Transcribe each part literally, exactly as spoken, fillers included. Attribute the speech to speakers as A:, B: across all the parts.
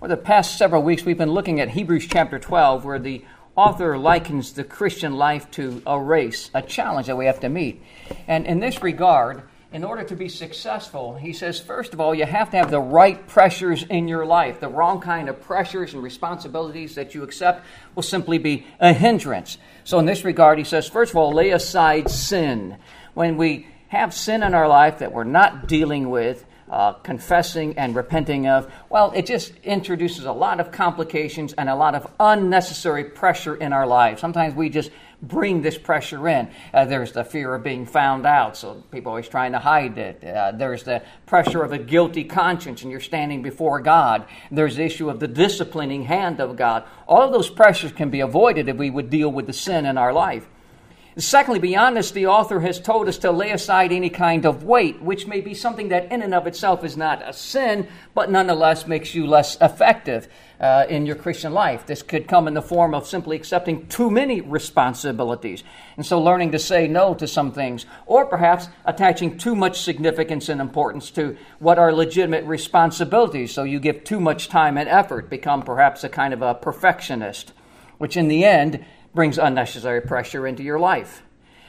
A: For the past several weeks, we've been looking at Hebrews chapter twelve, where the author likens the Christian life to a race, a challenge that we have to meet. And in this regard, in order to be successful, he says, first of all, you have to have the right pressures in your life. The wrong kind of pressures and responsibilities that you accept will simply be a hindrance. So in this regard, he says, first of all, lay aside sin. When we have sin in our life that we're not dealing with, Uh, confessing and repenting of, well, it just introduces a lot of complications and a lot of unnecessary pressure in our lives. Sometimes we just bring this pressure in. Uh, there's the fear of being found out, so people are always trying to hide it. Uh, there's the pressure of a guilty conscience, and you're standing before God. There's the issue of the disciplining hand of God. All of those pressures can be avoided if we would deal with the sin in our life. Secondly, beyond this, the author has told us to lay aside any kind of weight, which may be something that in and of itself is not a sin, but nonetheless makes you less effective uh, in your Christian life. This could come in the form of simply accepting too many responsibilities, and so learning to say no to some things, or perhaps attaching too much significance and importance to what are legitimate responsibilities, so you give too much time and effort, become perhaps a kind of a perfectionist, which in the end brings unnecessary pressure into your life.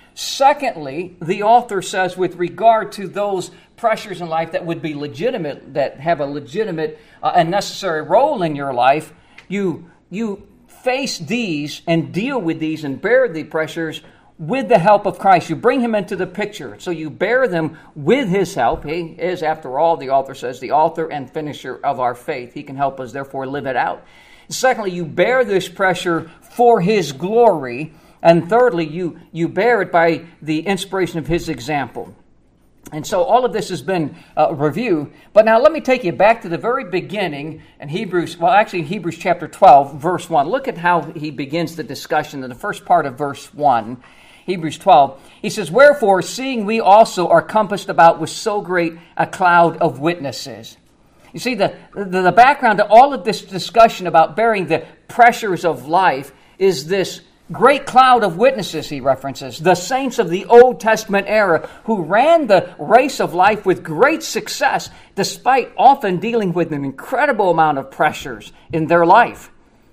A: Secondly, the author says with regard to those pressures in life that would be legitimate, that have a legitimate uh, and necessary role in your life, you, you face these and deal with these and bear the pressures with the help of Christ. You bring him into the picture. So you bear them with his help. He is, after all, the author says, the author and finisher of our faith. He can help us, therefore, live it out. Secondly, you bear this pressure for his glory. And thirdly, you, you bear it by the inspiration of his example. And so all of this has been a review. But now let me take you back to the very beginning in Hebrews, well, actually Hebrews chapter twelve, verse one. Look at how he begins the discussion in the first part of verse one. Hebrews twelve. He says, "Wherefore, seeing we also are compassed about with so great a cloud of witnesses." You see, the, the, the background to all of this discussion about bearing the pressures of life is this great cloud of witnesses he references, the saints of the Old Testament era who ran the race of life with great success, despite often dealing with an incredible amount of pressures in their life.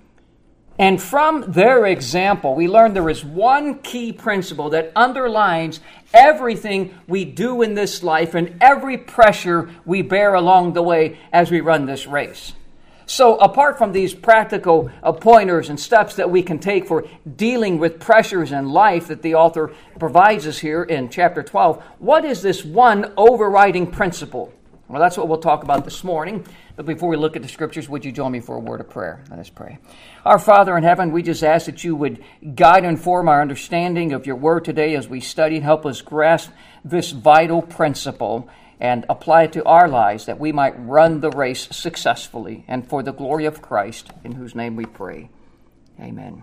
A: And from their example, we learn there is one key principle that underlines everything we do in this life and every pressure we bear along the way as we run this race. So apart from these practical uh, pointers and steps that we can take for dealing with pressures in life that the author provides us here in chapter twelve, what is this one overriding principle? Well, that's what we'll talk about this morning. But before we look at the scriptures, would you join me for a word of prayer? Let us pray. Our Father in heaven, we just ask that you would guide and inform our understanding of your word today as we study and help us grasp this vital principle and apply it to our lives that we might run the race successfully and for the glory of Christ, in whose name we pray. Amen.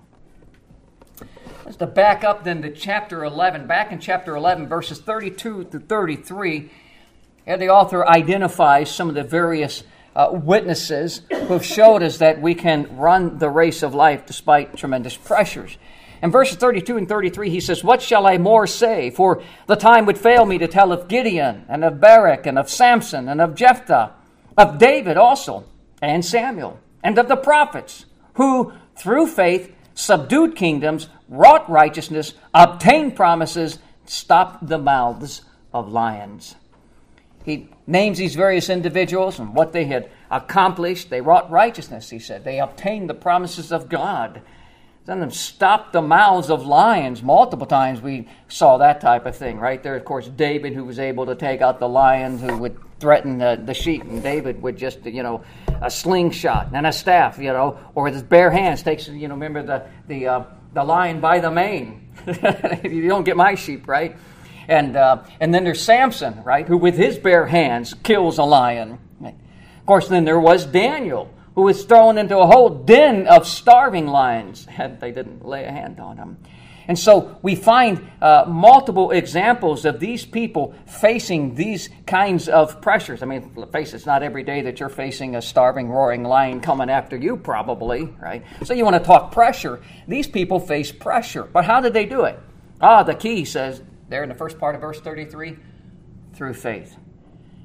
A: Let's to back up then to chapter eleven. Back in chapter eleven, verses thirty-two to thirty-three, and the author identifies some of the various uh, witnesses who have showed us that we can run the race of life despite tremendous pressures. In verses thirty-two and thirty-three, he says, "What shall I more say? For the time would fail me to tell of Gideon, and of Barak, and of Samson, and of Jephthah, of David also, and Samuel, and of the prophets, who through faith subdued kingdoms, wrought righteousness, obtained promises, stopped the mouths of lions." He names these various individuals and what they had accomplished. They wrought righteousness, he said. They obtained the promises of God. Then stopped the mouths of lions. Multiple times we saw that type of thing, right? There, of course, David, who was able to take out the lions who would threaten the, the sheep. And David would just, you know, a slingshot and a staff, you know, or with his bare hands takes, you know, remember the, the, uh, the lion by the mane. You don't get my sheep, right? And uh, and then there's Samson, right, who with his bare hands kills a lion. Of course, then there was Daniel, who was thrown into a whole den of starving lions, and they didn't lay a hand on him. And so we find uh, multiple examples of these people facing these kinds of pressures. I mean, let's face it, it's not every day that you're facing a starving, roaring lion coming after you, probably, right? So you want to talk pressure. These people face pressure. But how did they do it? Ah, the key says, there in the first part of verse thirty-three, through faith.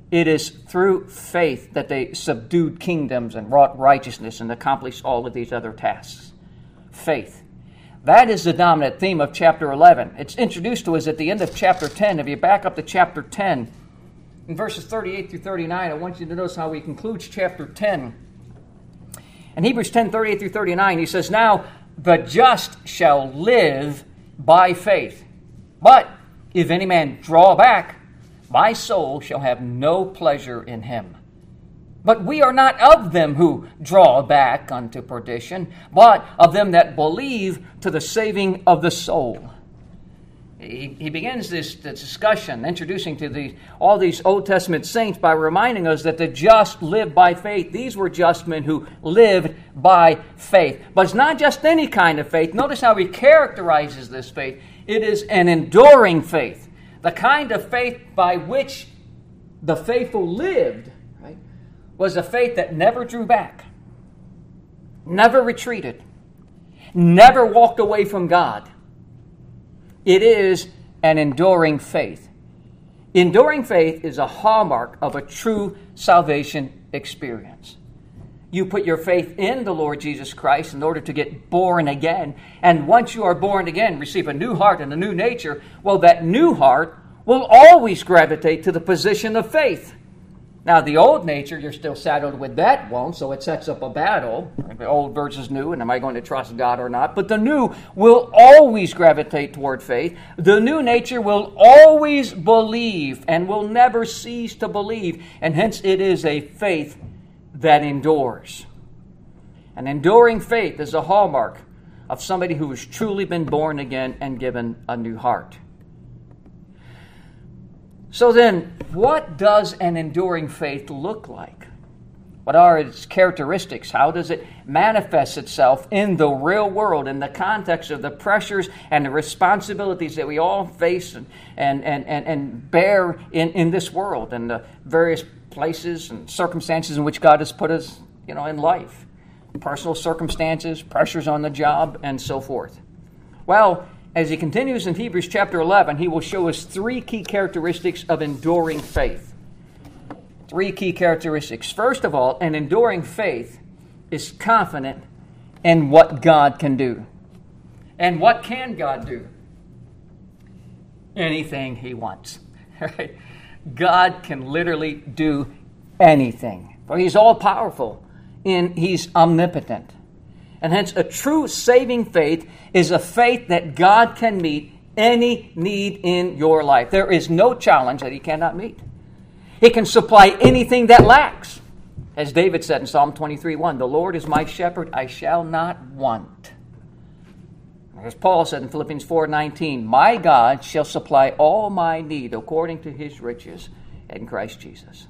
A: It is through faith that they subdued kingdoms and wrought righteousness and accomplished all of these other tasks. Faith. That is the dominant theme of chapter eleven. It's introduced to us at the end of chapter ten. If you back up to chapter ten, in verses thirty-eight through thirty-nine, I want you to notice how he concludes chapter ten. In Hebrews ten, thirty-eight through thirty-nine, he says, "Now the just shall live by faith. But if any man draw back, my soul shall have no pleasure in him. But we are not of them who draw back unto perdition, but of them that believe to the saving of the soul." He, he begins this, this discussion, introducing to the, all these Old Testament saints by reminding us that the just live by faith. These were just men who lived by faith. But it's not just any kind of faith. Notice how he characterizes this faith. It is an enduring faith. The kind of faith by which the faithful lived, right, was a faith that never drew back, never retreated, never walked away from God. It is an enduring faith. Enduring faith is a hallmark of a true salvation experience. You put your faith in the Lord Jesus Christ in order to get born again. And once you are born again, receive a new heart and a new nature, well, that new heart will always gravitate to the position of faith. Now, the old nature, you're still saddled with that one, so it sets up a battle. The old versus new, and am I going to trust God or not? But the new will always gravitate toward faith. The new nature will always believe and will never cease to believe. And hence it is a faith that endures. An enduring faith is a hallmark of somebody who has truly been born again and given a new heart. So then, what does an enduring faith look like? What are its characteristics? How does it manifest itself in the real world, in the context of the pressures and the responsibilities that we all face and, and, and, and, and bear in, in this world, and the various places and circumstances in which God has put us, you know, in life? Personal circumstances, pressures on the job, and so forth. Well, as he continues in Hebrews chapter eleven, he will show us three key characteristics of enduring faith. Three key characteristics. First of all, an enduring faith is confident in what God can do. And what can God do? Anything he wants. Right? God can literally do anything. For he's all-powerful and he's omnipotent. And hence, a true saving faith is a faith that God can meet any need in your life. There is no challenge that he cannot meet. He can supply anything that lacks. As David said in Psalm twenty-three one, "The Lord is my shepherd, I shall not want." As Paul said in Philippians four nineteen, "My God shall supply all my need according to his riches in Christ Jesus."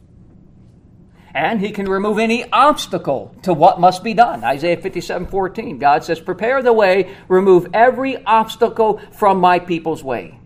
A: And he can remove any obstacle to what must be done. Isaiah fifty-seven fourteen, God says, "Prepare the way, remove every obstacle from my people's way."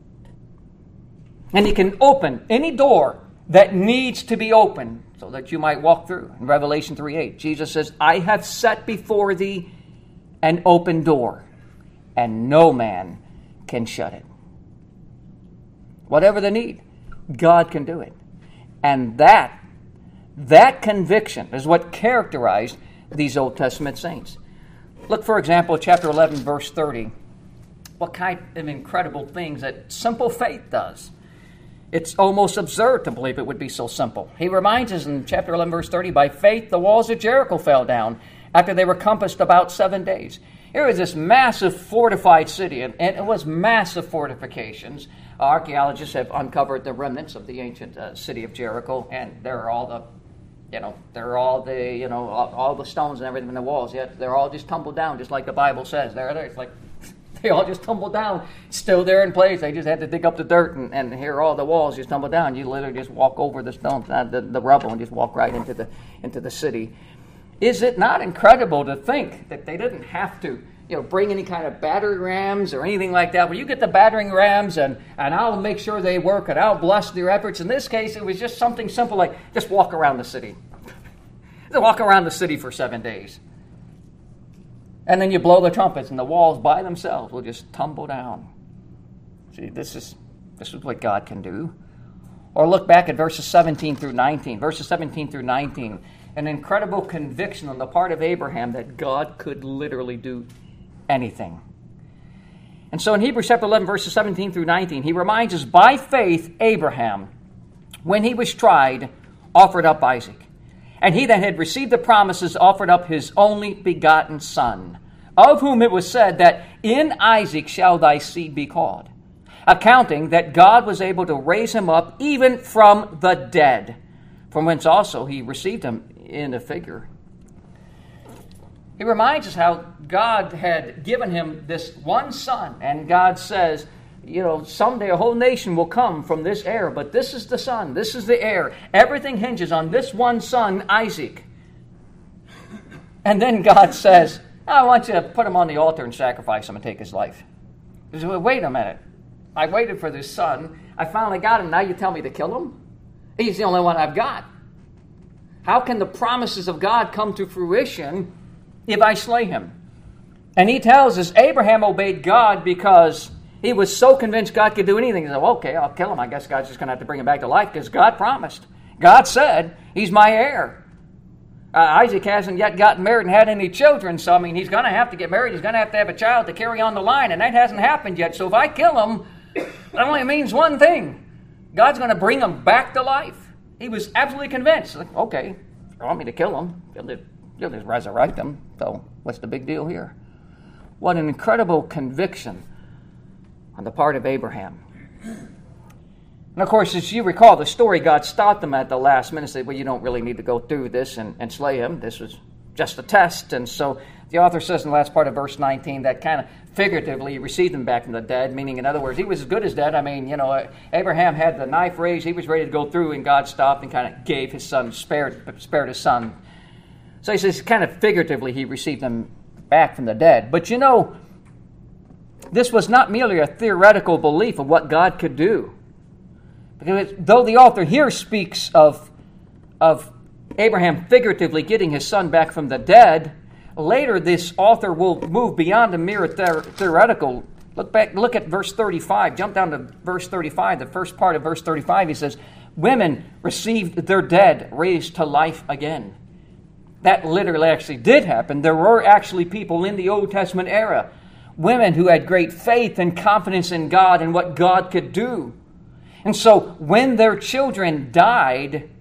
A: And he can open any door that needs to be opened so that you might walk through. In Revelation three eight, Jesus says, "I have set before thee an open door, and no man can shut it." Whatever the need, God can do it. And that That conviction is what characterized these Old Testament saints. Look, for example, chapter eleven, verse thirty. What kind of incredible things that simple faith does. It's almost absurd to believe it would be so simple. He reminds us in chapter eleven, verse thirty, "By faith the walls of Jericho fell down after they were compassed about seven days." Here was this massive fortified city, and it was massive fortifications. Archaeologists have uncovered the remnants of the ancient uh, city of Jericho, and there are all the You know, they're all the, you know, all, all the stones and everything in the walls. Yet they're all just tumbled down, just like the Bible says. They're there. It's like they all just tumbled down, still there in place. They just had to dig up the dirt, and, and here all the walls just tumbled down. You literally just walk over the stones, uh, the, the rubble, and just walk right into the into the city. Is it not incredible to think that they didn't have to, you know, bring any kind of battering rams or anything like that? Well, you get the battering rams, and, and I'll make sure they work, and I'll bless their efforts. In this case, it was just something simple like just walk around the city. Just walk around the city for seven days. And then you blow the trumpets, and the walls by themselves will just tumble down. See, this is this is what God can do. Or look back at verses seventeen through nineteen. Verses seventeen through nineteen. An incredible conviction on the part of Abraham that God could literally do anything. And so in Hebrews chapter eleven, verses seventeen through nineteen, he reminds us, by faith, Abraham, when he was tried, offered up Isaac. And he that had received the promises offered up his only begotten son, of whom it was said that in Isaac shall thy seed be called, accounting that God was able to raise him up even from the dead, from whence also he received him in a figure. He reminds us how God had given him this one son, and God says, you know, someday a whole nation will come from this heir, but this is the son, this is the heir. Everything hinges on this one son, Isaac. And then God says, I want you to put him on the altar and sacrifice him and take his life. He says, well, wait a minute. I waited for this son. I finally got him. Now you tell me to kill him? He's the only one I've got. How can the promises of God come to fruition if I slay him? And he tells us Abraham obeyed God because he was so convinced God could do anything. He said, well, okay, I'll kill him. I guess God's just going to have to bring him back to life because God promised. God said, he's my heir. Uh, Isaac hasn't yet gotten married and had any children, so I mean, he's going to have to get married. He's going to have to have a child to carry on the line, and that hasn't happened yet. So if I kill him, it only means one thing. God's going to bring him back to life. He was absolutely convinced. Like, okay, you want me to kill him? You'll just, you'll just resurrect him. So what's the big deal here? What an incredible conviction on the part of Abraham. And of course, as you recall the story, God stopped them at the last minute and said, well, you don't really need to go through this and, and slay him. This was just a test. And so the author says in the last part of verse nineteen that kind of figuratively he received him back from the dead, meaning, in other words, he was as good as dead. I mean, you know, Abraham had the knife raised. He was ready to go through, and God stopped and kind of gave his son, spared, spared his son. So he says kind of figuratively he received him back from the dead. But you know, this was not merely a theoretical belief of what God could do. Because though the author here speaks of, of Abraham figuratively getting his son back from the dead, later this author will move beyond a mere the- theoretical. Look back, look at verse thirty-five. Jump down to verse thirty-five. The first part of verse thirty-five, he says, women received their dead raised to life again. That literally actually did happen. There were actually people in the Old Testament era, women who had great faith and confidence in God and what God could do. And so when their children died,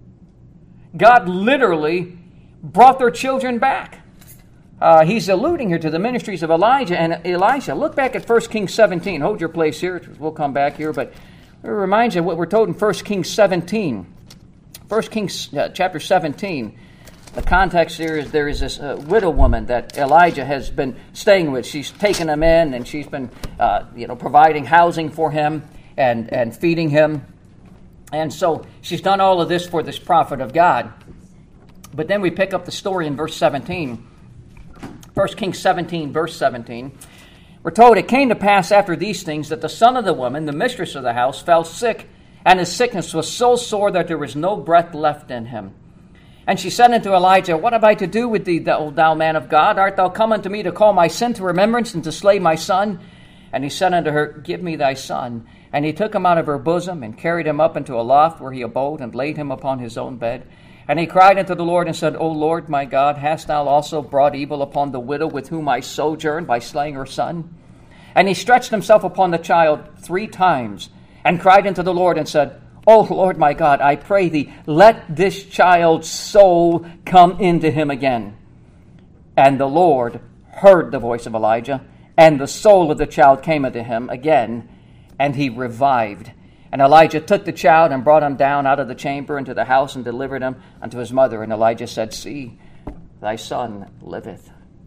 A: God literally brought their children back. Uh, he's alluding here to the ministries of Elijah and Elisha. Look back at First Kings seventeen. Hold your place here. We'll come back here. But it reminds you of what we're told in First Kings seventeen. First Kings uh, chapter seventeen. The context here is there is this uh, widow woman that Elijah has been staying with. She's taken him in, and she's been uh, you know, providing housing for him and, and feeding him. And so she's done all of this for this prophet of God. But then we pick up the story in verse seventeen. First Kings seventeen, verse seventeen. We're told, it came to pass after these things that the son of the woman, the mistress of the house, fell sick, and his sickness was so sore that there was no breath left in him. And she said unto Elijah, what have I to do with thee, thou, thou man of God? Art thou come unto me to call my sin to remembrance and to slay my son? And he said unto her, give me thy son. And he took him out of her bosom and carried him up into a loft where he abode and laid him upon his own bed. And he cried unto the Lord and said, O Lord my God, hast thou also brought evil upon the widow with whom I sojourned by slaying her son? And he stretched himself upon the child three times and cried unto the Lord and said, O Lord my God, I pray thee, let this child's soul come into him again. And the Lord heard the voice of Elijah, and the soul of the child came into him again, and he revived. And Elijah took the child and brought him down out of the chamber into the house and delivered him unto his mother. And Elijah said, see, thy son liveth.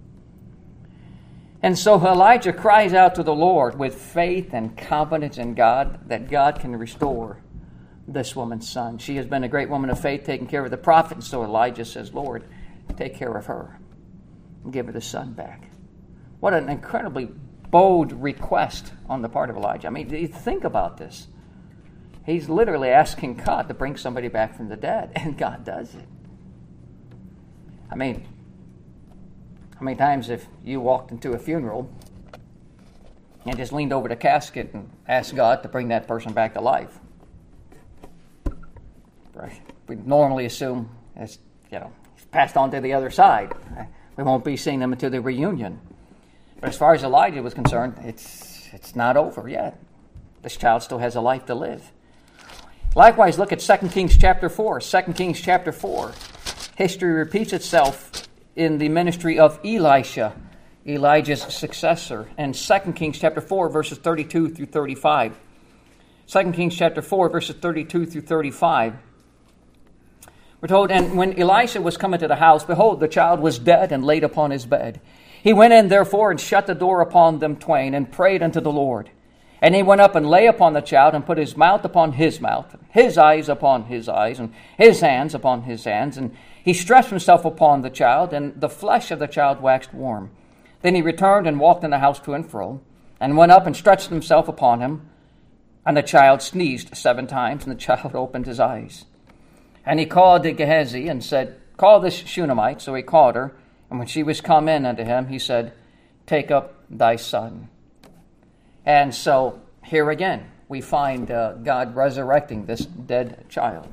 A: And so Elijah cries out to the Lord with faith and confidence in God that God can restore this woman's son. She has been a great woman of faith, taking care of the prophet. And so Elijah says, Lord, take care of her and give her the son back. What an incredibly bold request on the part of Elijah. I mean, you think about this. He's literally asking God to bring somebody back from the dead, and God does it. I mean, how many times if you walked into a funeral and just leaned over the casket and asked God to bring that person back to life? Right? We normally assume it's, you know, passed on to the other side. Right? We won't be seeing them until the reunion. But as far as Elijah was concerned, it's it's not over yet. This child still has a life to live. Likewise, look at Second Kings chapter four. Second Kings chapter four. History repeats itself in the ministry of Elisha, Elijah's successor. And Second Kings chapter four, verses thirty-two through thirty-five. Second Kings chapter four, verses thirty-two through thirty-five. We're told, and when Elisha was come into the house, behold, the child was dead and laid upon his bed. He went in, therefore, and shut the door upon them twain, and prayed unto the Lord. And he went up and lay upon the child, and put his mouth upon his mouth, his eyes upon his eyes, and his hands upon his hands. And he stretched himself upon the child, and the flesh of the child waxed warm. Then he returned and walked in the house to and fro, and went up and stretched himself upon him. And the child sneezed seven times, and the child opened his eyes. And he called to Gehazi, and said, Call this Shunammite. So he called her. And when she was come in unto him, he said, Take up thy son. And so here again, we find uh, God resurrecting this dead child.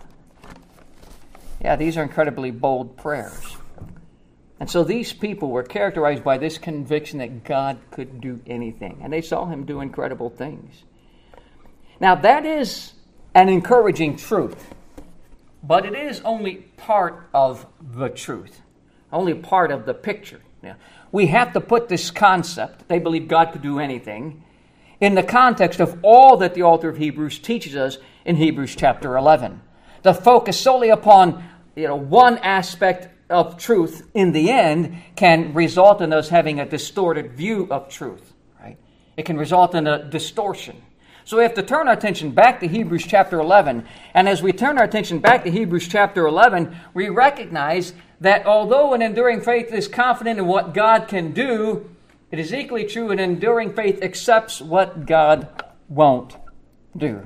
A: Yeah, these are incredibly bold prayers. And so these people were characterized by this conviction that God could do anything. And they saw him do incredible things. Now, that is an encouraging truth. But it is only part of the truth. Only part of the picture. Now, we have to put this concept, they believe God could do anything, in the context of all that the author of Hebrews teaches us in Hebrews chapter eleven. The focus solely upon, you know, one aspect of truth in the end can result in us having a distorted view of truth. Right? It can result in a distortion. So we have to turn our attention back to Hebrews chapter eleven. And as we turn our attention back to Hebrews chapter eleven, we recognize that although an enduring faith is confident in what God can do, it is equally true an enduring faith accepts what God won't do.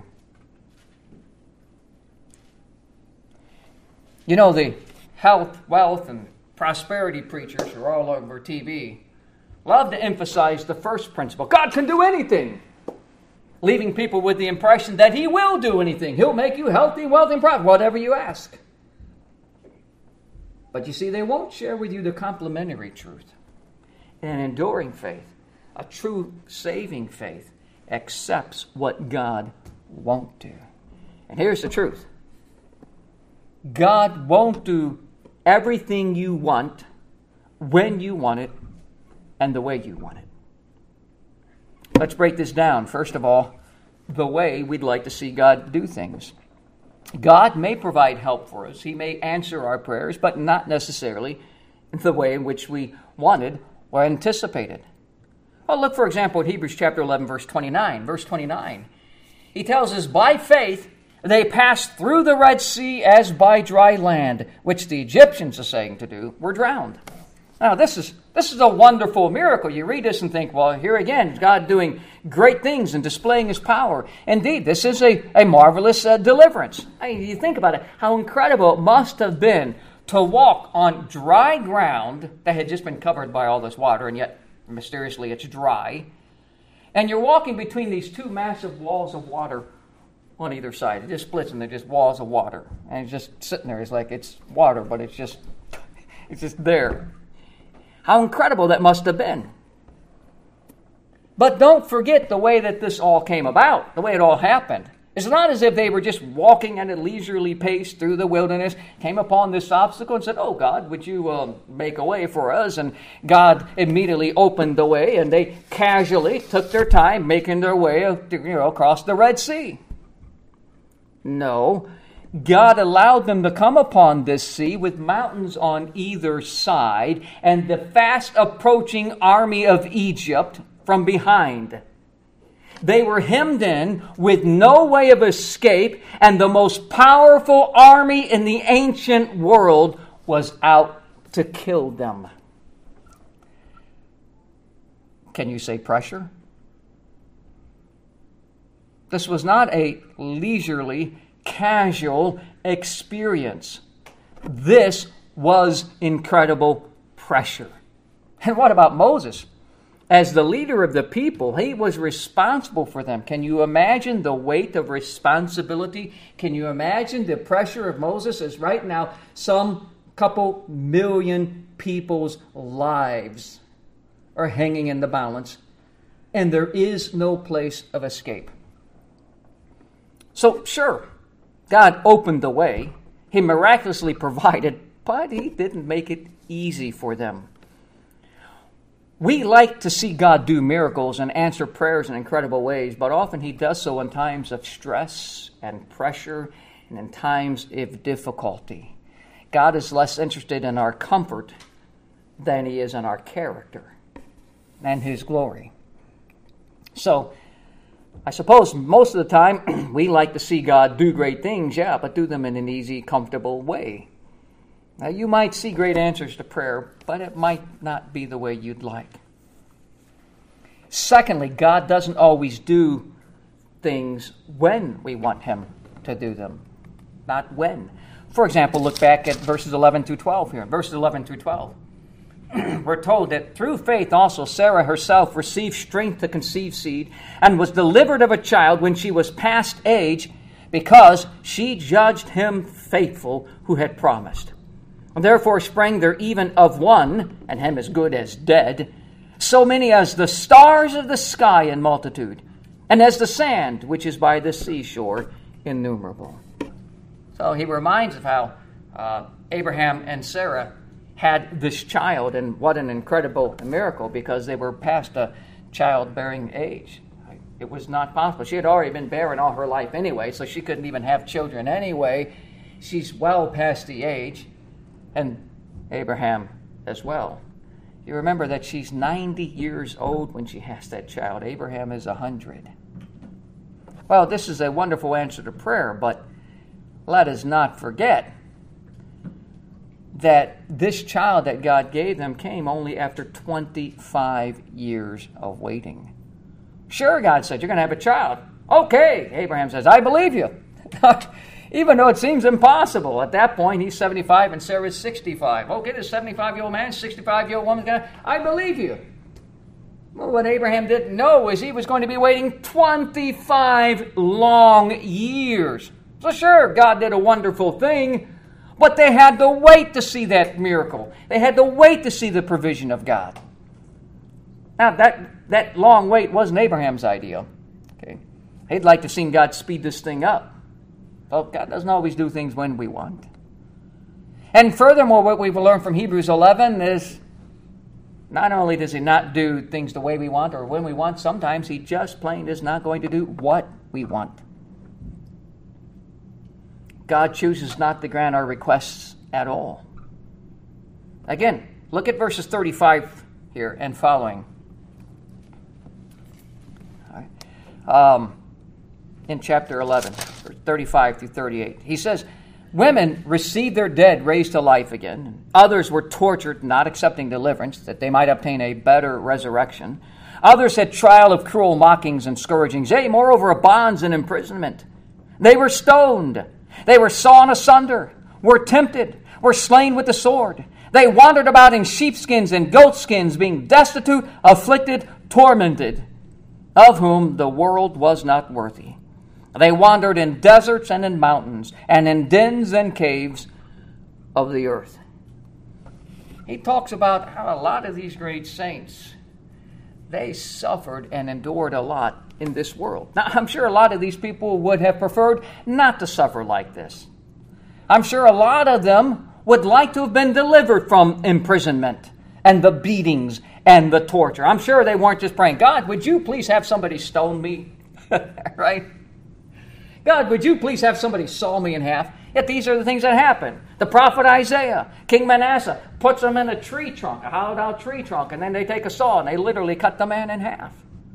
A: You know, the health, wealth, and prosperity preachers who are all over T V love to emphasize the first principle. God can do anything. Leaving people with the impression that he will do anything. He'll make you healthy, wealthy, and prosperous, whatever you ask. But you see, they won't share with you the complementary truth. An enduring faith, a true saving faith, accepts what God won't do. And here's the truth. God won't do everything you want, when you want it, and the way you want it. Let's break this down. First of all, the way we'd like to see God do things. God may provide help for us. He may answer our prayers, but not necessarily the way in which we wanted or anticipated. Well, look, for example, at Hebrews chapter eleven, verse twenty-nine. Verse twenty-nine. He tells us, By faith they passed through the Red Sea as by dry land, which the Egyptians, are saying to do, were drowned. Now, this is this is a wonderful miracle. You read this and think, well, here again, God doing great things and displaying his power. Indeed, this is a, a marvelous uh, deliverance. I mean, you think about it, how incredible it must have been to walk on dry ground that had just been covered by all this water, and yet mysteriously it's dry. And you're walking between these two massive walls of water on either side. It just splits and they're just walls of water. And it's just sitting there. It's like it's water, but it's just it's just there. How incredible that must have been. But don't forget the way that this all came about, the way it all happened. It's not as if they were just walking at a leisurely pace through the wilderness, came upon this obstacle and said, oh, God, would you uh, make a way for us? And God immediately opened the way, and they casually took their time making their way you know, across the Red Sea. No. God allowed them to come upon this sea with mountains on either side and the fast approaching army of Egypt from behind. They were hemmed in with no way of escape, and the most powerful army in the ancient world was out to kill them. Can you say pressure? This was not a leisurely, casual experience. This was incredible pressure. And what about Moses? As the leader of the people, he was responsible for them. Can you imagine the weight of responsibility? Can you imagine the pressure of Moses as right now some couple million people's lives are hanging in the balance, and there is no place of escape? So, sure, God opened the way. He miraculously provided, but he didn't make it easy for them. We like to see God do miracles and answer prayers in incredible ways, but often he does so in times of stress and pressure and in times of difficulty. God is less interested in our comfort than he is in our character and his glory. So, I suppose most of the time we like to see God do great things, yeah, but do them in an easy, comfortable way. Now, you might see great answers to prayer, but it might not be the way you'd like. Secondly, God doesn't always do things when we want him to do them, not when. For example, look back at verses eleven through twelve here. Verses eleven through twelve. We're told that through faith also Sarah herself received strength to conceive seed and was delivered of a child when she was past age, because she judged him faithful who had promised. And therefore sprang there even of one, and him as good as dead, so many as the stars of the sky in multitude, and as the sand which is by the seashore innumerable. So he reminds of how uh, Abraham and Sarah had this child, and what an incredible miracle, because they were past a childbearing age. It was not possible. She had already been barren all her life anyway, so she couldn't even have children anyway. She's well past the age. And Abraham as well. You remember that she's ninety years old when she has that child. Abraham is one hundred. Well, this is a wonderful answer to prayer, but let us not forget that this child that God gave them came only after twenty-five years of waiting. Sure, God said, you're going to have a child. Okay, Abraham says, I believe you. Even though it seems impossible. At that point, he's seventy-five and Sarah's sixty-five. Okay, this seventy-five-year-old man, sixty-five-year-old woman, I believe you. Well, what Abraham didn't know is he was going to be waiting twenty-five long years. So sure, God did a wonderful thing, but they had to wait to see that miracle. They had to wait to see the provision of God. Now, that, that long wait wasn't Abraham's idea. Okay, he'd like to see God speed this thing up. Well, God doesn't always do things when we want. And furthermore, what we've learned from Hebrews eleven is not only does he not do things the way we want or when we want, sometimes he just plain is not going to do what we want. God chooses not to grant our requests at all. Again, look at verses thirty-five here and following. All right. Um, in chapter eleven, thirty-five through thirty-eight. He says, women received their dead raised to life again. Others were tortured, not accepting deliverance, that they might obtain a better resurrection. Others had trial of cruel mockings and scourgings, yea, moreover, of bonds and imprisonment. They were stoned. They were sawn asunder, were tempted, were slain with the sword. They wandered about in sheepskins and goatskins, being destitute, afflicted, tormented, of whom the world was not worthy. They wandered in deserts and in mountains, and in dens and caves of the earth. He talks about how a lot of these great saints, they suffered and endured a lot in this world. Now, I'm sure a lot of these people would have preferred not to suffer like this. I'm sure a lot of them would like to have been delivered from imprisonment and the beatings and the torture. I'm sure they weren't just praying, God, would you please have somebody stone me? Right? God, would you please have somebody saw me in half? Yet these are the things that happen. The prophet Isaiah, King Manasseh, puts them in a tree trunk, a hollowed out tree trunk, and then they take a saw and they literally cut the man in half.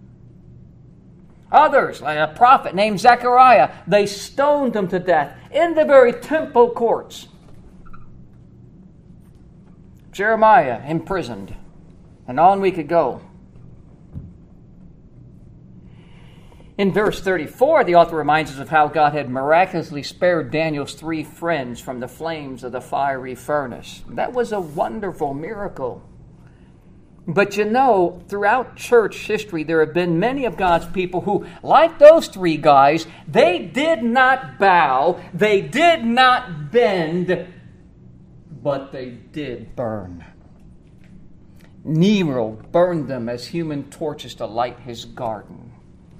A: Others, like a prophet named Zechariah, they stoned him to death in the very temple courts. Jeremiah imprisoned, and on we could go. In verse thirty-four, the author reminds us of how God had miraculously spared Daniel's three friends from the flames of the fiery furnace. That was a wonderful miracle. But you know, throughout church history, there have been many of God's people who, like those three guys, they did not bow, they did not bend, but they did burn. Nero burned them as human torches to light his garden.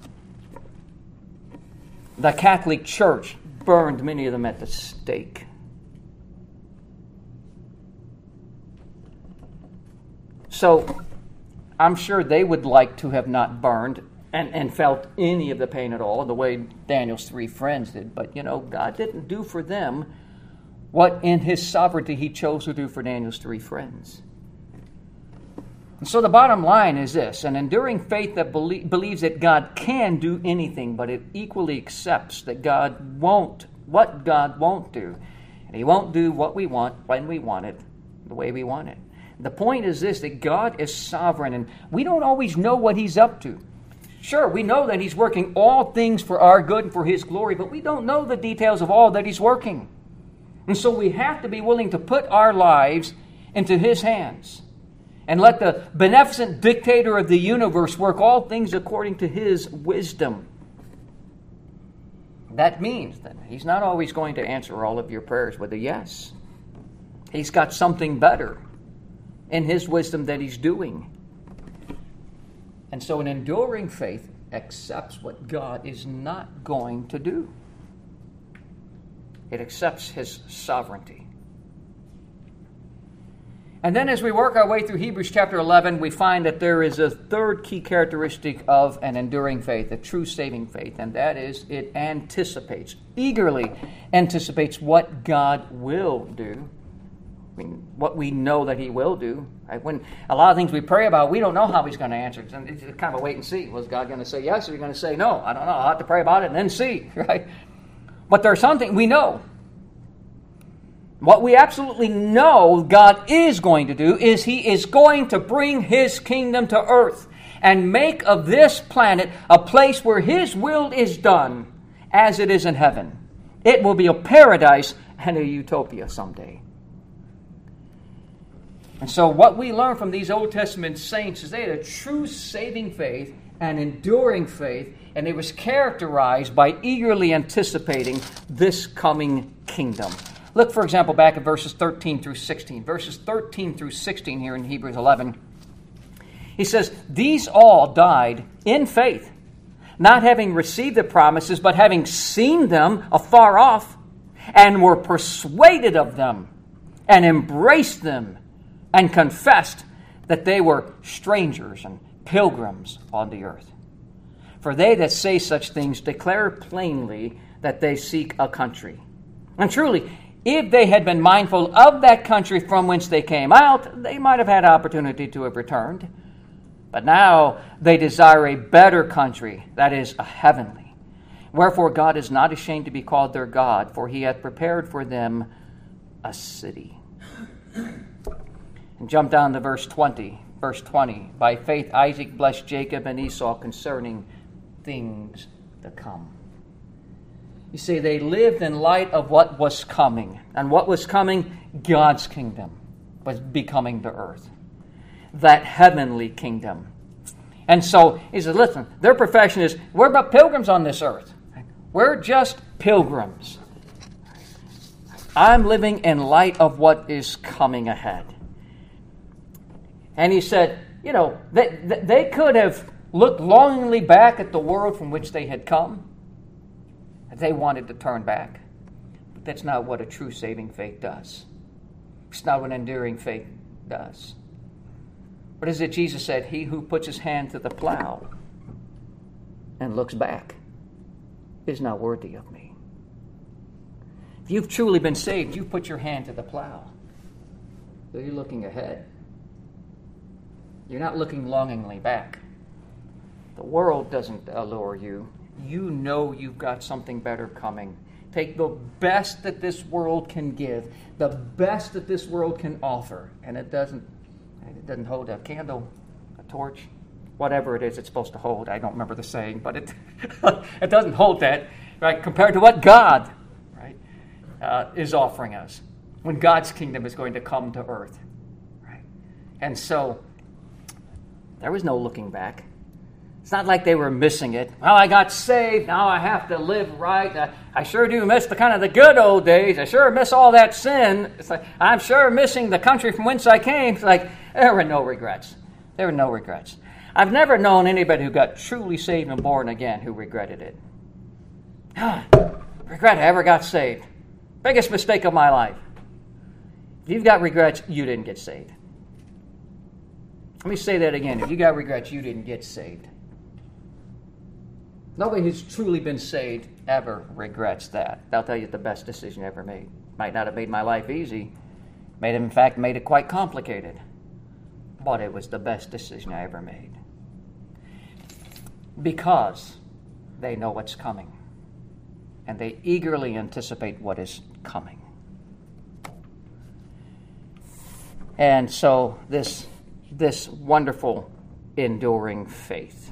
A: The Catholic Church burned many of them at the stake. So, I'm sure they would like to have not burned and, and felt any of the pain at all, the way Daniel's three friends did. But, you know, God didn't do for them what in his sovereignty he chose to do for Daniel's three friends. And so the bottom line is this: an enduring faith that belie- believes that God can do anything, but it equally accepts that God won't, what God won't do. And he won't do what we want, when we want it, the way we want it. The point is this, that God is sovereign, and we don't always know what he's up to. Sure, we know that he's working all things for our good and for his glory, but we don't know the details of all that he's working. And so we have to be willing to put our lives into his hands and let the beneficent dictator of the universe work all things according to his wisdom. That means that he's not always going to answer all of your prayers with a yes. He's got something better in his wisdom that he's doing. And so an enduring faith accepts what God is not going to do. It accepts his sovereignty. And then as we work our way through Hebrews chapter eleven, we find that there is a third key characteristic of an enduring faith, a true saving faith, and that is it anticipates, eagerly anticipates what God will do. I mean, what we know that he will do. Right? When a lot of things we pray about, we don't know how he's going to answer. It's kind of a wait and see. Was God going to say yes, or are you going to say no? I don't know. I'll have to pray about it and then see. Right? But there's something we know. What we absolutely know God is going to do is he is going to bring his kingdom to earth and make of this planet a place where his will is done as it is in heaven. It will be a paradise and a utopia someday. And so what we learn from these Old Testament saints is they had a true saving faith and enduring faith, and it was characterized by eagerly anticipating this coming kingdom. Look, for example, back at verses thirteen through sixteen. Verses thirteen through sixteen here in Hebrews eleven. He says, "These all died in faith, not having received the promises, but having seen them afar off, and were persuaded of them, and embraced them, and confessed that they were strangers and pilgrims on the earth. For they that say such things declare plainly that they seek a country. And truly, if they had been mindful of that country from whence they came out, they might have had opportunity to have returned. But now they desire a better country, that is, a heavenly. Wherefore God is not ashamed to be called their God, for he hath prepared for them a city." And jump down to verse twenty. Verse twenty. "By faith Isaac blessed Jacob and Esau concerning things to come." You see, they lived in light of what was coming. And what was coming? God's kingdom was becoming the earth. That heavenly kingdom. And so, he said, listen, their profession is, we're but pilgrims on this earth. We're just pilgrims. I'm living in light of what is coming ahead. And he said, you know, they, they could have looked longingly back at the world from which they had come. They wanted to turn back. But that's not what a true saving faith does. It's not what enduring faith does. What is it Jesus said? He who puts his hand to the plow and looks back is not worthy of me. If you've truly been saved, you've put your hand to the plow. So you're looking ahead. You're not looking longingly back. The world doesn't allure you. You know you've got something better coming. Take the best that this world can give, the best that this world can offer, and it doesn't it doesn't hold a candle, a torch, whatever it is it's supposed to hold. I don't remember the saying, but it it doesn't hold that, right, compared to what God, right, uh, is offering us when God's kingdom is going to come to earth, right? And so There was no looking back. It's not like they were missing it. Well, I got saved. Now I have to live right. I, I sure do miss the kind of the good old days. I sure miss all that sin. It's like, I'm sure missing the country from whence I came. It's like, there were no regrets. There were no regrets. I've never known anybody who got truly saved and born again who regretted it. Regret I ever got saved. Biggest mistake of my life. If you've got regrets, you didn't get saved. Let me say that again. If you got regrets, you didn't get saved. Nobody who's truly been saved ever regrets that. They'll tell you it's the best decision I ever made. Might not have made my life easy. May have, in fact, made it quite complicated. But it was the best decision I ever made. Because they know what's coming. And they eagerly anticipate what is coming. And so this, this wonderful, enduring faith.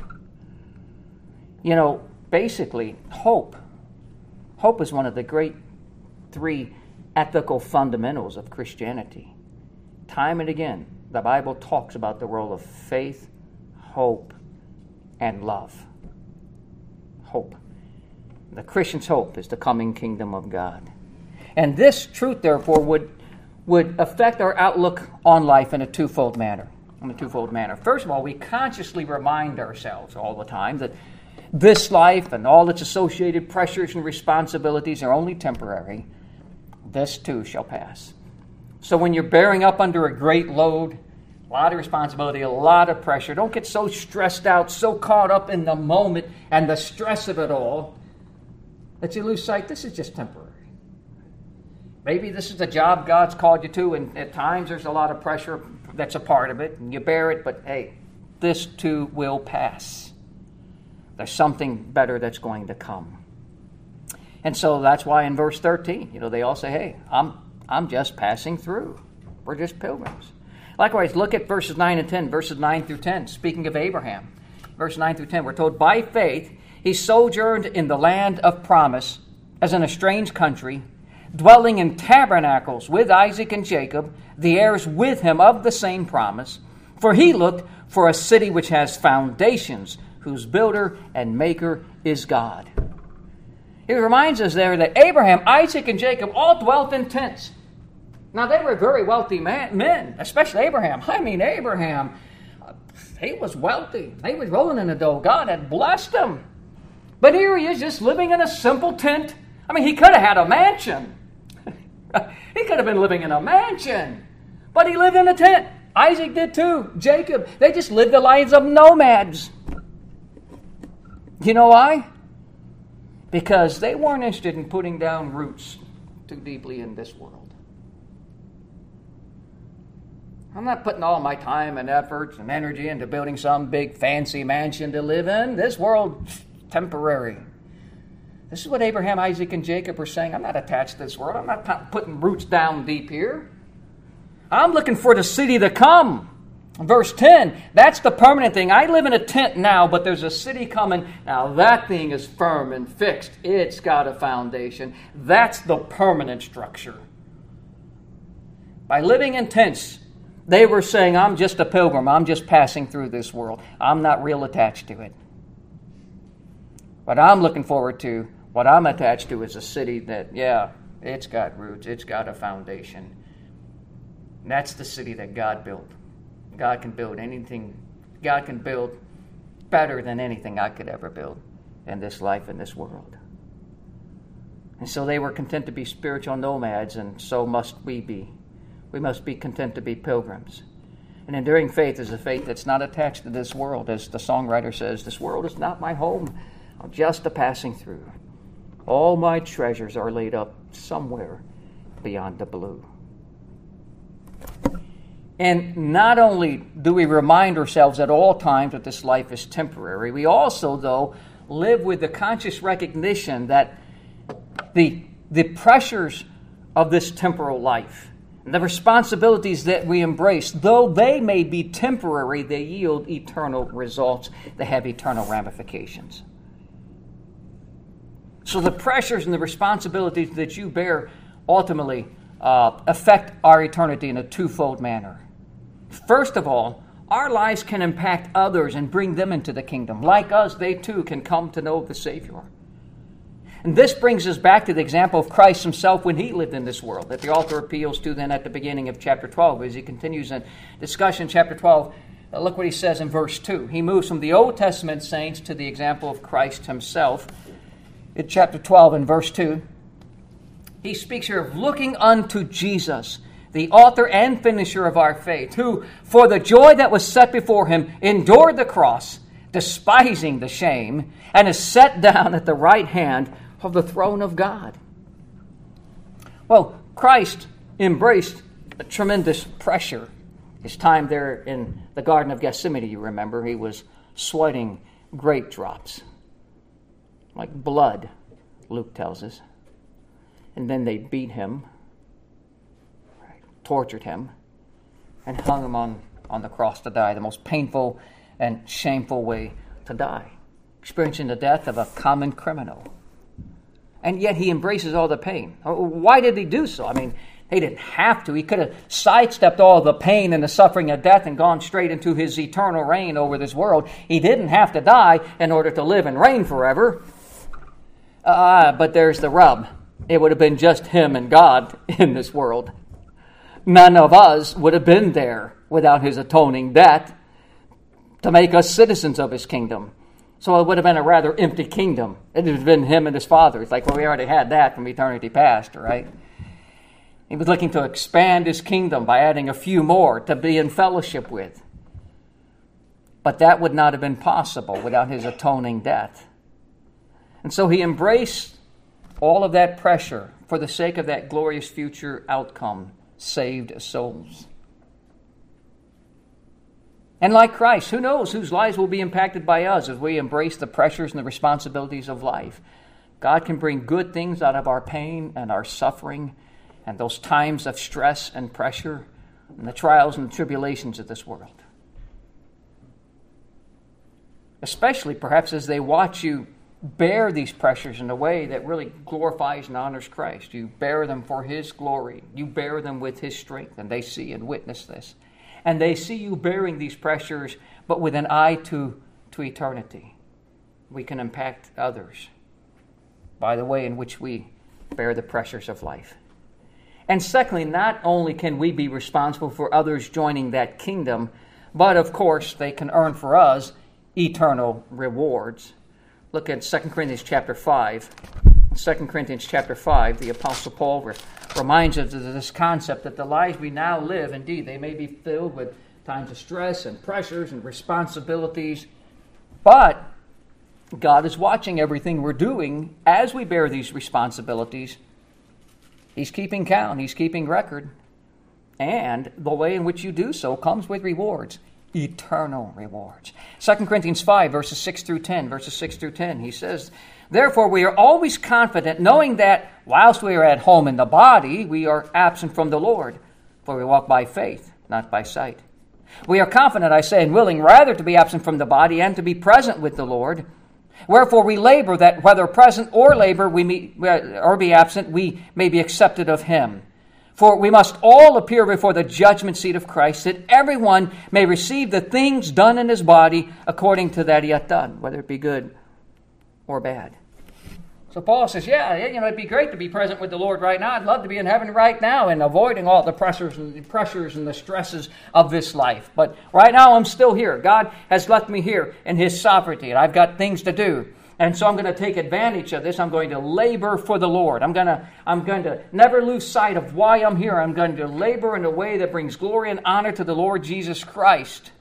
A: You know, basically, hope. Hope is one of the great three ethical fundamentals of Christianity. Time and again, the Bible talks about the role of faith, hope, and love. Hope. The Christian's hope is the coming kingdom of God. And this truth, therefore, would, would affect our outlook on life in a twofold manner. In a twofold manner. First of all, we consciously remind ourselves all the time that this life and all its associated pressures and responsibilities are only temporary. This too shall pass. So when you're bearing up under a great load, a lot of responsibility, a lot of pressure, don't get so stressed out, so caught up in the moment and the stress of it all that you lose sight. This is just temporary. Maybe this is the job God's called you to, and at times there's a lot of pressure that's a part of it, and you bear it, but hey, this too will pass. There's something better that's going to come. And so that's why in verse thirteen, you know, they all say, hey, I'm I'm just passing through. We're just pilgrims. Likewise, look at verses nine and ten, verses nine through ten. Speaking of Abraham, verse nine through ten, we're told, by faith he sojourned in the land of promise as in a strange country, dwelling in tabernacles with Isaac and Jacob, the heirs with him of the same promise. For he looked for a city which has foundations, whose builder and maker is God. It reminds us there that Abraham, Isaac, and Jacob all dwelt in tents. Now, they were very wealthy man, men, especially Abraham. I mean, Abraham, he was wealthy. He was rolling in the dough. God had blessed him. But here he is just living in a simple tent. I mean, he could have had a mansion. He could have been living in a mansion. But he lived in a tent. Isaac did too. Jacob. They just lived the lives of nomads. You know why? Because they weren't interested in putting down roots too deeply in this world. I'm not putting all my time and efforts and energy into building some big fancy mansion to live in. This world's temporary. This is what Abraham, Isaac, and Jacob were saying. I'm not attached to this world. I'm not putting roots down deep here. I'm looking for the city to come. Verse ten, that's the permanent thing. I live in a tent now, but there's a city coming. Now that thing is firm and fixed. It's got a foundation. That's the permanent structure. By living in tents, they were saying, I'm just a pilgrim. I'm just passing through this world. I'm not real attached to it. What I'm looking forward to, what I'm attached to is a city that, yeah, it's got roots. It's got a foundation. And that's the city that God built. God can build anything. God can build better than anything I could ever build in this life, in this world. And so they were content to be spiritual nomads, and so must we be. We must be content to be pilgrims. And enduring faith is a faith that's not attached to this world. As the songwriter says, this world is not my home. I'm just a passing through. All my treasures are laid up somewhere beyond the blue. And not only do we remind ourselves at all times that this life is temporary, we also, though, live with the conscious recognition that the, the pressures of this temporal life, and the responsibilities that we embrace, though they may be temporary, they yield eternal results. They have eternal ramifications. So the pressures and the responsibilities that you bear ultimately uh, affect our eternity in a twofold manner. First of all, our lives can impact others and bring them into the kingdom. Like us, they too can come to know the Savior. And this brings us back to the example of Christ himself when he lived in this world, that the author appeals to then at the beginning of chapter twelve. As he continues in discussion, chapter twelve, uh, look what he says in verse two. He moves from the Old Testament saints to the example of Christ himself. In chapter twelve and verse two, he speaks here of looking unto Jesus, the author and finisher of our faith, who, for the joy that was set before him, endured the cross, despising the shame, and is set down at the right hand of the throne of God. Well, Christ embraced a tremendous pressure. His time there in the Garden of Gethsemane, you remember, he was sweating great drops, like blood, Luke tells us. And then they beat him, tortured him, and hung him on, on the cross to die, the most painful and shameful way to die, experiencing the death of a common criminal. And yet he embraces all the pain. Why did he do so? I mean, he didn't have to. He could have sidestepped all the pain and the suffering of death and gone straight into his eternal reign over this world. He didn't have to die in order to live and reign forever. Uh, but there's the rub. It would have been just him and God in this world. None of us would have been there without his atoning death to make us citizens of his kingdom. So it would have been a rather empty kingdom. It would have been him and his Father. It's like, well, we already had that from eternity past, right? He was looking to expand his kingdom by adding a few more to be in fellowship with. But that would not have been possible without his atoning death. And so he embraced all of that pressure for the sake of that glorious future outcome, saved souls. And like Christ, who knows whose lives will be impacted by us as we embrace the pressures and the responsibilities of life. God can bring good things out of our pain and our suffering and those times of stress and pressure and the trials and the tribulations of this world. Especially perhaps as they watch you bear these pressures in a way that really glorifies and honors Christ. You bear them for his glory. You bear them with his strength, and they see and witness this. And they see you bearing these pressures, but with an eye to, to eternity. We can impact others by the way in which we bear the pressures of life. And secondly, not only can we be responsible for others joining that kingdom, but of course they can earn for us eternal rewards. Look at Second Corinthians chapter five. Second Corinthians chapter five, the Apostle Paul re- reminds us of this concept that the lives we now live, indeed, they may be filled with times of stress and pressures and responsibilities, but God is watching everything we're doing as we bear these responsibilities. He's keeping count. He's keeping record. And the way in which you do so comes with rewards. Eternal rewards. Second Corinthians five, verses six through ten. Verses six through ten, he says, "Therefore we are always confident, knowing that whilst we are at home in the body, we are absent from the Lord. For we walk by faith, not by sight. We are confident, I say, and willing rather to be absent from the body and to be present with the Lord. Wherefore we labor that whether present or labor we meet, or be absent, we may be accepted of him. For we must all appear before the judgment seat of Christ, that everyone may receive the things done in his body according to that he hath done, whether it be good or bad." So Paul says, yeah, you know, it'd be great to be present with the Lord right now. I'd love to be in heaven right now and avoiding all the pressures and the pressures and the stresses of this life. But right now I'm still here. God has left me here in his sovereignty, and I've got things to do. And so I'm going to take advantage of this. I'm going to labor for the Lord. I'm going to, I'm going to never lose sight of why I'm here. I'm going to labor in a way that brings glory and honor to the Lord Jesus Christ.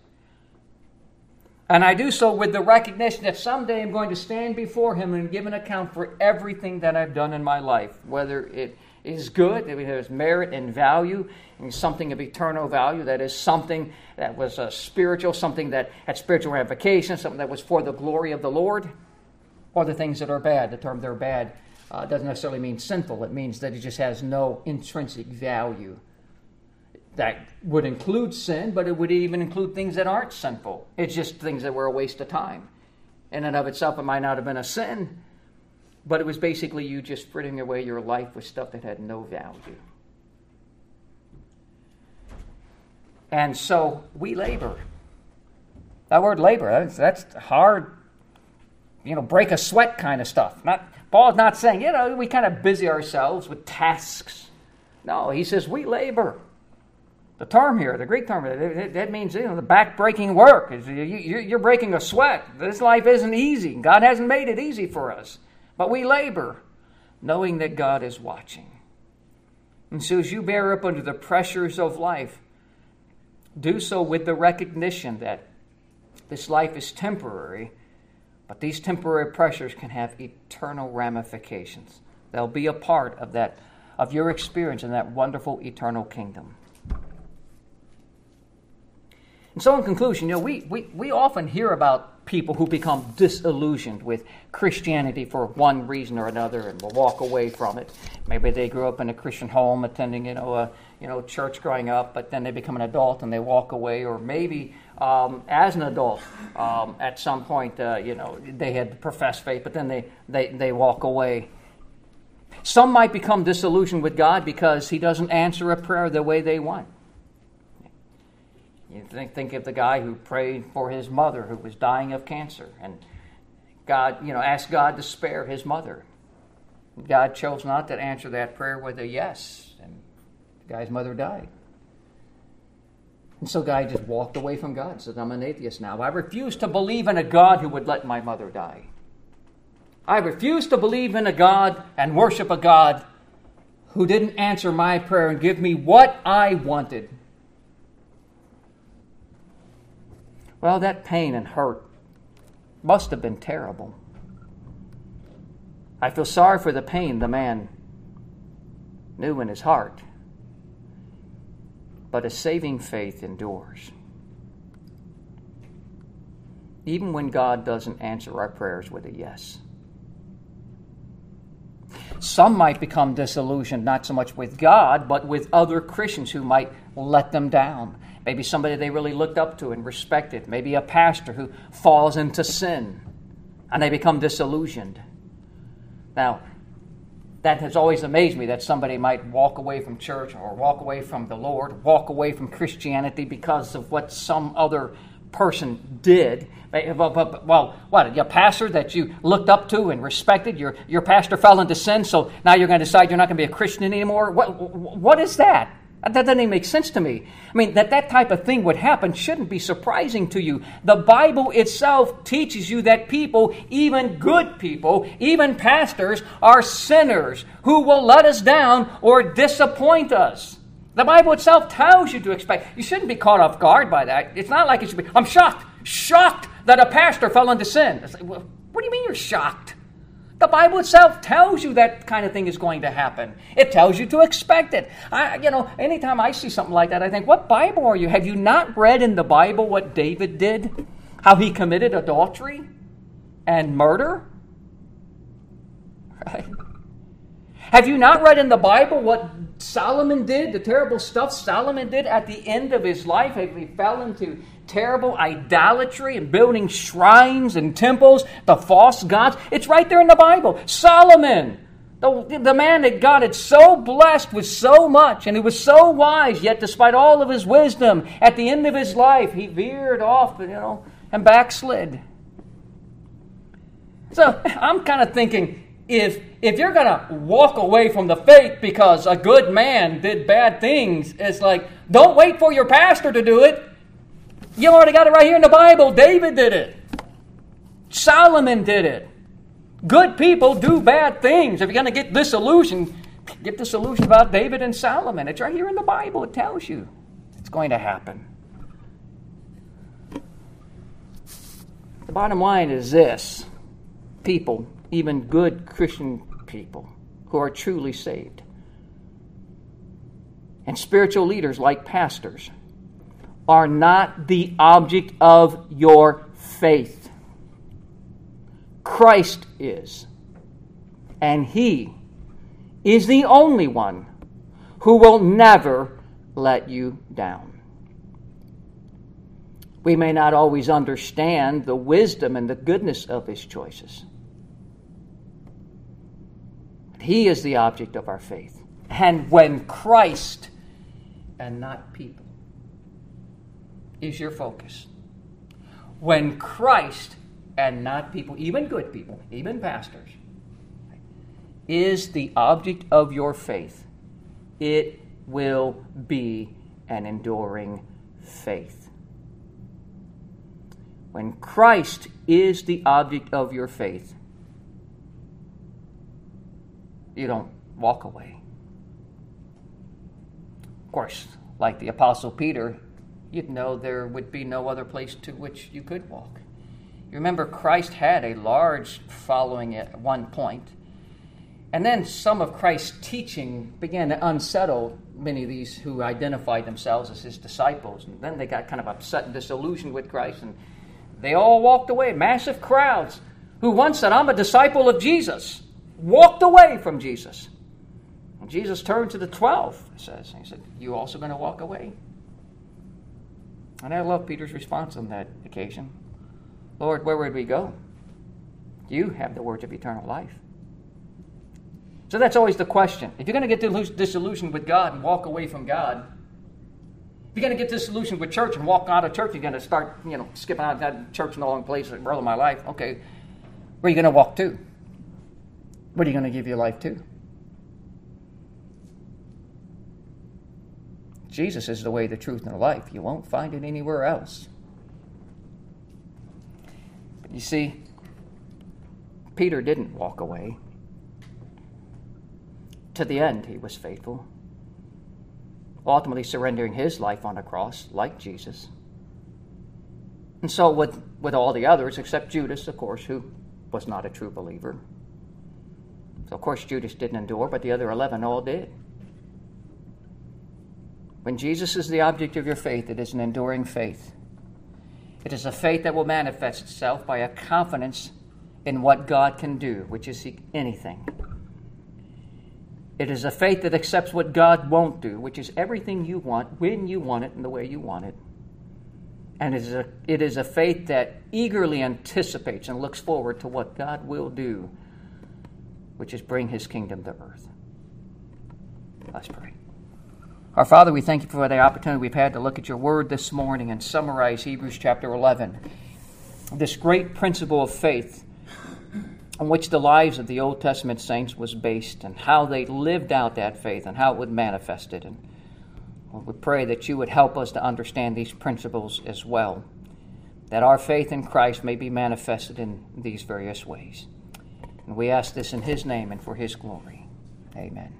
A: And I do so with the recognition that someday I'm going to stand before him and give an account for everything that I've done in my life, whether it is good, if it has merit and value, and something of eternal value, that is something that was uh, spiritual, something that had spiritual ramifications, something that was for the glory of the Lord, or the things that are bad. The term they're bad uh, doesn't necessarily mean sinful. It means that it just has no intrinsic value. That would include sin, but it would even include things that aren't sinful. It's just things that were a waste of time. In and of itself, it might not have been a sin, but it was basically you just frittering away your life with stuff that had no value. And so we labor. That word labor, that's, that's hard, you know, break a sweat kind of stuff. Not Paul's not saying, you know, we kind of busy ourselves with tasks. No, he says we labor. The term here, the Greek term, that means, you know, the back-breaking work. You're breaking a sweat. This life isn't easy. God hasn't made it easy for us. But we labor, knowing that God is watching. And so as you bear up under the pressures of life, do so with the recognition that this life is temporary, but these temporary pressures can have eternal ramifications. They'll be a part of that, of your experience in that wonderful eternal kingdom. And so in conclusion, you know, we, we, we often hear about people who become disillusioned with Christianity for one reason or another and will walk away from it. Maybe they grew up in a Christian home attending, you know, a you know, church growing up, but then they become an adult and they walk away. Or maybe um, as an adult, um, at some point, uh, you know, they had professed faith, but then they, they, they walk away. Some might become disillusioned with God because he doesn't answer a prayer the way they want. You think, think of the guy who prayed for his mother who was dying of cancer, and God, you know, asked God to spare his mother. God chose not to answer that prayer with a yes, and the guy's mother died. And so the guy just walked away from God and said, I'm an atheist now. I refuse to believe in a God who would let my mother die. I refuse to believe in a God and worship a God who didn't answer my prayer and give me what I wanted. Well, that pain and hurt must have been terrible. I feel sorry for the pain the man knew in his heart. But a saving faith endures. Even when God doesn't answer our prayers with a yes. Some might become disillusioned, not so much with God, but with other Christians who might let them down. Maybe somebody they really looked up to and respected. Maybe a pastor who falls into sin and they become disillusioned. Now, that has always amazed me that somebody might walk away from church or walk away from the Lord, walk away from Christianity because of what some other person did. Well, what, your pastor that you looked up to and respected, your, your pastor fell into sin, so now you're going to decide you're not going to be a Christian anymore? What, what is that? That doesn't even make sense to me. I mean, that that type of thing would happen shouldn't be surprising to you. The Bible itself teaches you that people, even good people, even pastors, are sinners who will let us down or disappoint us. The Bible itself tells you to expect. You shouldn't be caught off guard by that. It's not like it should be, I'm shocked, shocked that a pastor fell into sin. It's like, well, what do you mean you're shocked? The Bible itself tells you that kind of thing is going to happen. It tells you to expect it. I, you know, anytime I see something like that, I think, what Bible are you? Have you not read in the Bible what David did? How he committed adultery and murder? Right? Have you not read in the Bible what Solomon did, the terrible stuff Solomon did at the end of his life? He fell into terrible idolatry and building shrines and temples to false gods. It's right there in the Bible. Solomon, the, the man that God had so blessed with so much, and he was so wise, yet despite all of his wisdom, at the end of his life, he veered off, you know, and backslid. So I'm kind of thinking, if if you're going to walk away from the faith because a good man did bad things, it's like, don't wait for your pastor to do it. You already got it right here in the Bible. David did it. Solomon did it. Good people do bad things. If you're going to get disillusioned, get disillusioned about David and Solomon. It's right here in the Bible. It tells you it's going to happen. The bottom line is this. People, even good Christian people who are truly saved, and spiritual leaders like pastors, are not the object of your faith. Christ is. And He is the only one who will never let you down. We may not always understand the wisdom and the goodness of His choices. But He is the object of our faith. And when Christ, and not people, is your focus, when Christ, and not people, even good people, even pastors, is the object of your faith, it will be an enduring faith. When Christ is the object of your faith, you don't walk away. Of course, like the Apostle Peter, you'd know there would be no other place to which you could walk. You remember, Christ had a large following at one point, and then some of Christ's teaching began to unsettle many of these who identified themselves as his disciples, and then they got kind of upset and disillusioned with Christ, and they all walked away. Massive crowds who once said, I'm a disciple of Jesus, walked away from Jesus. And Jesus turned to the twelve, it says. He said, you also going to walk away? And I love Peter's response on that occasion. Lord, where would we go? You have the words of eternal life. So that's always the question. If you're going to get disillusioned with God and walk away from God, if you're going to get disillusioned with church and walk out of church, you're going to start, you know, skipping out of that church in the wrong place, like, brother, my life. Okay, where are you going to walk to? What are you going to give your life to? Jesus is the way, the truth, and the life. You won't find it anywhere else. But you see, Peter didn't walk away. To the end, he was faithful, ultimately surrendering his life on the cross, like Jesus. And so with, with all the others, except Judas, of course, who was not a true believer. So, of course, Judas didn't endure, but the other eleven all did. When Jesus is the object of your faith, it is an enduring faith. It is a faith that will manifest itself by a confidence in what God can do, which is anything. It is a faith that accepts what God won't do, which is everything you want, when you want it, and the way you want it. And it is a, it is a faith that eagerly anticipates and looks forward to what God will do, which is bring his kingdom to earth. Let's pray. Our Father, we thank you for the opportunity we've had to look at your word this morning and summarize Hebrews chapter eleven. This great principle of faith on which the lives of the Old Testament saints was based, and how they lived out that faith and how it would manifest it. And we pray that you would help us to understand these principles as well, that our faith in Christ may be manifested in these various ways. And we ask this in his name and for his glory. Amen.